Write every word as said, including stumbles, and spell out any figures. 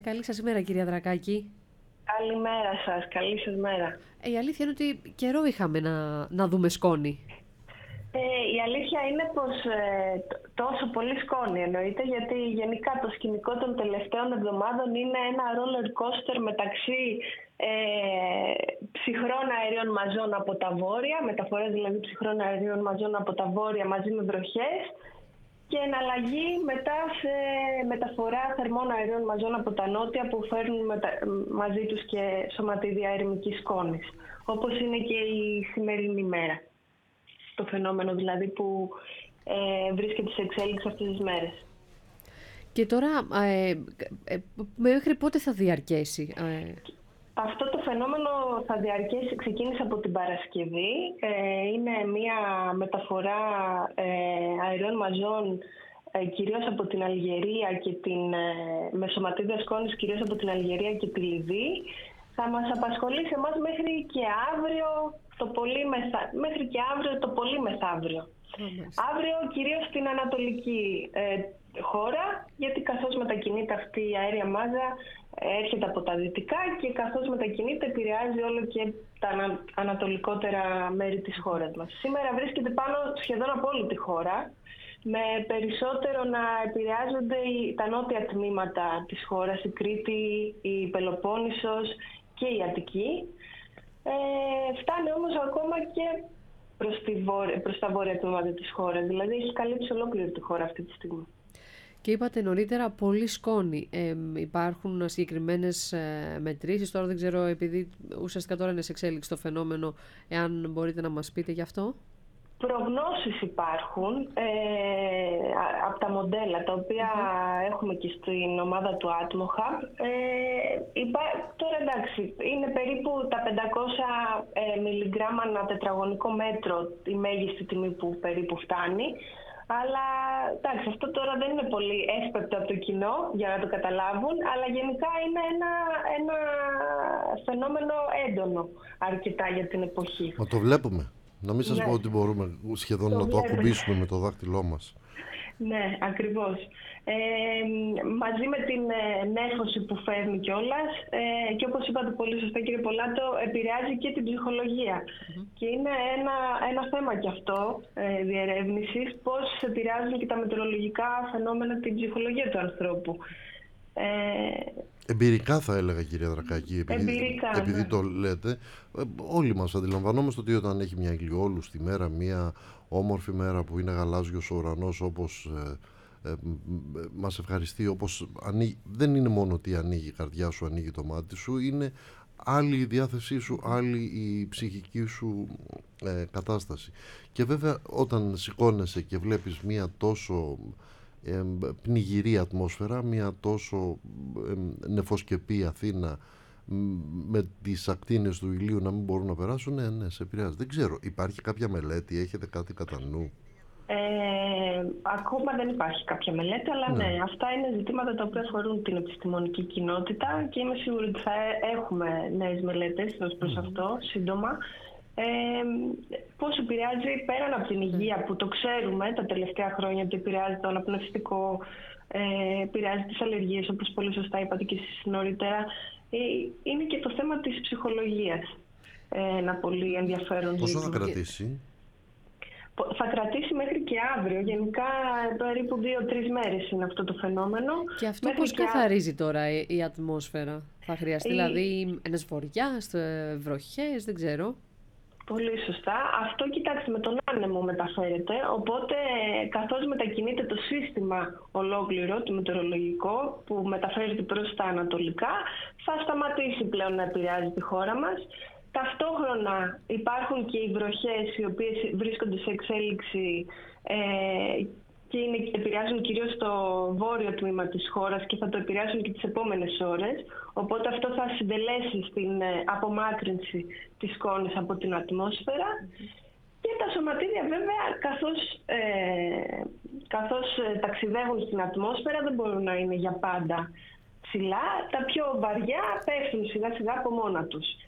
Καλή σας ημέρα, κυρία Δρακάκη. Καλημέρα σας, καλή σας μέρα. Ε, η αλήθεια είναι ότι καιρό είχαμε να, να δούμε σκόνη. Ε, η αλήθεια είναι πως ε, τόσο πολύ σκόνη εννοείται, γιατί γενικά το σκηνικό των τελευταίων εβδομάδων είναι ένα roller coaster μεταξύ ε, ψυχρών αερίων μαζών από τα βόρεια, μεταφορές δηλαδή ψυχρών αερίων μαζών από τα βόρεια μαζί με βροχές, και εναλλαγή μετά σε μεταφορά θερμών αερίων μαζών από τα νότια που φέρνουν μετα... μαζί τους και σωματίδια ερημικής σκόνης, όπως είναι και η σημερινή ημέρα. Το φαινόμενο δηλαδή που ε, βρίσκεται σε εξέλιξη αυτές τις μέρες. Και τώρα, ε, ε, μέχρι πότε θα διαρκέσει? Ε... Αυτό το φαινόμενο θα διαρκέσει, ξεκίνησε από την Παρασκευή. Ε, είναι μια μεταφορά ε, αερίων μαζών ε, κυρίως από την Αλγερία και την ε, με σωματίδια σκόνης κυρίως από την Αλγερία και τη Λιβύη. Θα μας απασχολήσει εμάς μέχρι και αύριο το πολύ μεθα... μέχρι και αύριο το πολύ μεθαύριο. Mm-hmm. Αύριο κυρίως στην ανατολική ε, χώρα, γιατί καθώς μετακινείται αυτή η αέρια μάζα έρχεται από τα δυτικά και καθώς μετακινείται επηρεάζει όλο και τα ανα... ανατολικότερα μέρη της χώρας μας. Σήμερα βρίσκεται πάνω σχεδόν από όλη τη χώρα, με περισσότερο να επηρεάζονται τα νότια τμήματα της χώρας, η Κρήτη, η Πελοπόννησος και η Αττική. Ε, φτάνει όμως ακόμα και προς, τη βόρεια, προς τα βόρεια τμήματα της χώρας, δηλαδή έχει καλύψει ολόκληρη τη χώρα αυτή τη στιγμή. Και είπατε νωρίτερα πολύ σκόνη. Ε, υπάρχουν συγκεκριμένες ε, μετρήσεις, τώρα δεν ξέρω, επειδή ουσιαστικά τώρα είναι σε εξέλιξη το φαινόμενο, εάν μπορείτε να μας πείτε γι' αυτό. Προγνώσεις υπάρχουν ε, από τα μοντέλα τα οποία mm-hmm. έχουμε και στην ομάδα του Atmohub. Ε, υπά... Τώρα εντάξει, είναι περίπου τα πεντακόσια ε, μιλιγκράμμα ανά τετραγωνικό μέτρο η μέγιστη τιμή που περίπου φτάνει. Αλλά εντάξει, αυτό τώρα δεν είναι πολύ εύπεπτο από το κοινό για να το καταλάβουν, αλλά γενικά είναι ένα, ένα φαινόμενο έντονο αρκετά για την εποχή. Μα το βλέπουμε. Να μην σας Ναι. πω ότι μπορούμε σχεδόν το να το ακουμπήσουμε με το δάχτυλό μας. Ναι, ακριβώς. Ε, μαζί με την ε, νέφωση που φέρνει κιόλας ε, και όπως είπατε πολύ σωστά κύριε Πολάτο, επηρεάζει και την ψυχολογία. Mm-hmm. Και είναι ένα, ένα θέμα κι αυτό ε, διερεύνησης, πώς επηρεάζουν και τα μετεωρολογικά φαινόμενα την ψυχολογία του ανθρώπου. Ε, Εμπειρικά θα έλεγα, κυρία Δρακάκη, επειδή, Εμπειρικά, επειδή ναι. το λέτε, όλοι μας αντιλαμβανόμαστε ότι όταν έχει μια ηλιόλουστη μέρα, μια όμορφη μέρα που είναι γαλάζιος ο ουρανός, όπως ε, ε, μας ευχαριστεί, όπως ανοίγει, δεν είναι μόνο ότι ανοίγει η καρδιά σου, ανοίγει το μάτι σου, είναι άλλη η διάθεσή σου, άλλη η ψυχική σου ε, κατάσταση. Και βέβαια όταν σηκώνεσαι και βλέπεις μια τόσο Ε, πνιγυρή ατμόσφαιρα, μια τόσο ε, νεφοσκεπή Αθήνα με τις ακτίνες του ηλίου να μην μπορούν να περάσουν, ναι, ναι, σε επηρεάζει. Δεν ξέρω, υπάρχει κάποια μελέτη, έχετε κάτι κατά νου? Ε, ακόμα δεν υπάρχει κάποια μελέτη, αλλά ναι. ναι, αυτά είναι ζητήματα τα οποία αφορούν την επιστημονική κοινότητα και είμαι σίγουρη ότι θα έχουμε νέες μελέτες ως προς mm. αυτό σύντομα. Ε, πώς επηρεάζει πέραν από την υγεία που το ξέρουμε τα τελευταία χρόνια ότι επηρεάζει το αναπνευστικό, ε, επηρεάζει τις αλλεργίες όπως πολύ σωστά είπατε και εσείς νωρίτερα, ε, είναι και το θέμα της ψυχολογίας ε, ένα πολύ ενδιαφέρον. Πόσο θα κρατήσει? Θα κρατήσει μέχρι και αύριο, γενικά περίπου δύο-τρεις μέρες είναι αυτό το φαινόμενο. Και αυτό μέχρι πώς και καθαρίζει τώρα η, η ατμόσφαιρα? Θα χρειαστεί η... δηλαδή ένας βοριάς, βροχές, δεν ξέρω. Πολύ σωστά. Αυτό, κοιτάξτε, με τον άνεμο μεταφέρεται, οπότε καθώς μετακινείται το σύστημα ολόκληρο, το μετεωρολογικό, που μεταφέρεται προς τα ανατολικά, θα σταματήσει πλέον να επηρεάζει τη χώρα μας. Ταυτόχρονα υπάρχουν και οι βροχές οι οποίες βρίσκονται σε εξέλιξη ε, και είναι, επηρεάζουν κυρίως το βόρειο τμήμα της χώρας και θα το επηρεάσουν και τις επόμενες ώρες. Οπότε αυτό θα συντελέσει στην ε, απομάκρυνση της σκόνης από την ατμόσφαιρα. Mm-hmm. Και τα σωματίδια βέβαια καθώς, ε, καθώς ε, ταξιδεύουν στην ατμόσφαιρα δεν μπορούν να είναι για πάντα ψηλά. Τα πιο βαριά πέφτουν σιγά σιγά από μόνα τους.